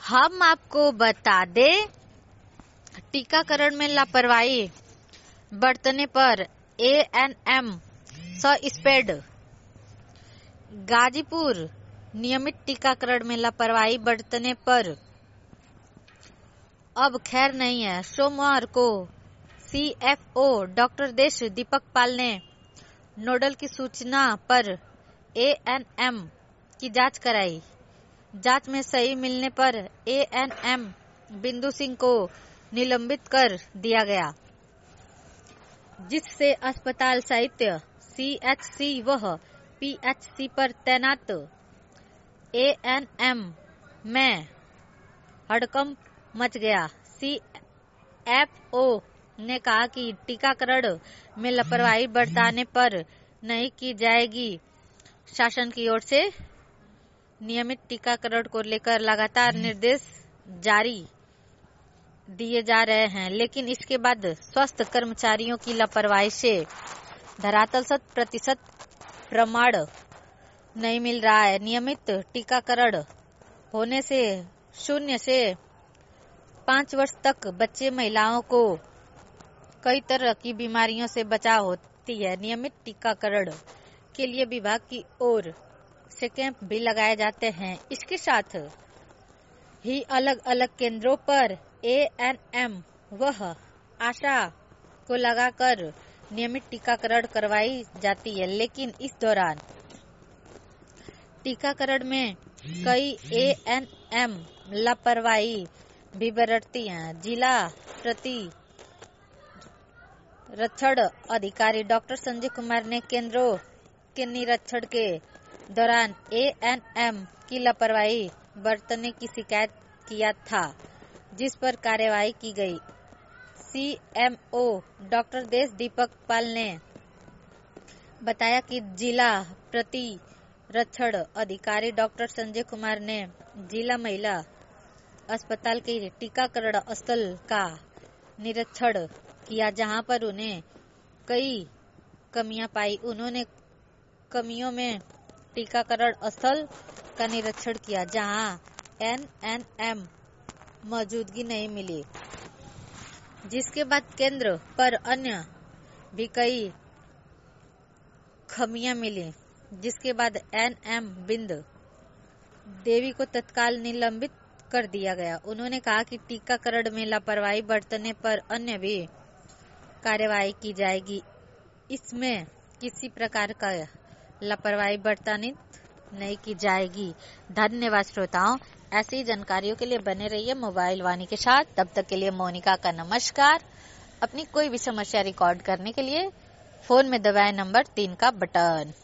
हम आपको बता दें, टीकाकरण में लापरवाही बरतने पर एएनएम सस्पेंड। गाजीपुर नियमित टीकाकरण में लापरवाही बरतने पर अब खैर नहीं है। सोमवार को सीएफओ डॉक्टर देश दीपक पाल ने नोडल की सूचना पर एएनएम की जांच कराई। जांच में सही मिलने पर एएनएम बिंदु सिंह को निलंबित कर दिया गया, जिससे अस्पताल सहित सीएचसी व पीएचसी पर तैनात एएनएम में हड़कंप मच गया। सीएफओ ने कहा कि टीकाकरण में लापरवाही बरतने पर नहीं की जाएगी। शासन की ओर से नियमित टीकाकरण को लेकर लगातार निर्देश जारी दिए जा रहे हैं, लेकिन इसके बाद स्वास्थ्य कर्मचारियों की लापरवाही से धरातल 100% प्रमाण नहीं मिल रहा है। नियमित टीकाकरण होने से 0 से 5 वर्ष तक बच्चे महिलाओं को कई तरह की बीमारियों से बचाव होती है। नियमित टीकाकरण के लिए विभाग की ओर से कैंप भी लगाए जाते हैं। इसके साथ ही अलग अलग केंद्रों पर एएनएम व आशा को लगाकर नियमित टीकाकरण करवाई जाती है, लेकिन इस दौरान टीकाकरण में कई एएनएम लापरवाही भी बरतती हैं। जिला प्रतिरक्षण अधिकारी डॉक्टर संजय कुमार ने केंद्रों के निरीक्षण के दौरान एएनएम की लापरवाही बरतने की शिकायत किया था, जिस पर कार्रवाई की गई। सीएमओ डॉक्टर देश दीपक पाल ने बताया कि जिला प्रतिरक्षण अधिकारी डॉक्टर संजय कुमार ने जिला महिला अस्पताल के टीकाकरण स्थल का निरीक्षण किया, जहां पर उन्हें कई कमियां पाई। उन्होंने कमियों में टीकाकरण स्थल का निरीक्षण किया, जहां एएनएम मौजूदगी नहीं मिली, जिसके बाद केंद्र पर अन्य भी कई खामियां मिली, जिसके बाद एएनएम बिंदु देवी को तत्काल निलंबित कर दिया गया। उन्होंने कहा कि टीकाकरण में लापरवाही बरतने पर अन्य भी कार्रवाई की जाएगी। इसमें किसी प्रकार का लापरवाही बरतनी नहीं की जाएगी। धन्यवाद श्रोताओं, ऐसी जानकारियों के लिए बने रहिए मोबाइल वाणी के साथ। तब तक के लिए मोनिका का नमस्कार। अपनी कोई भी समस्या रिकॉर्ड करने के लिए फोन में दबाएं नंबर 3 का बटन।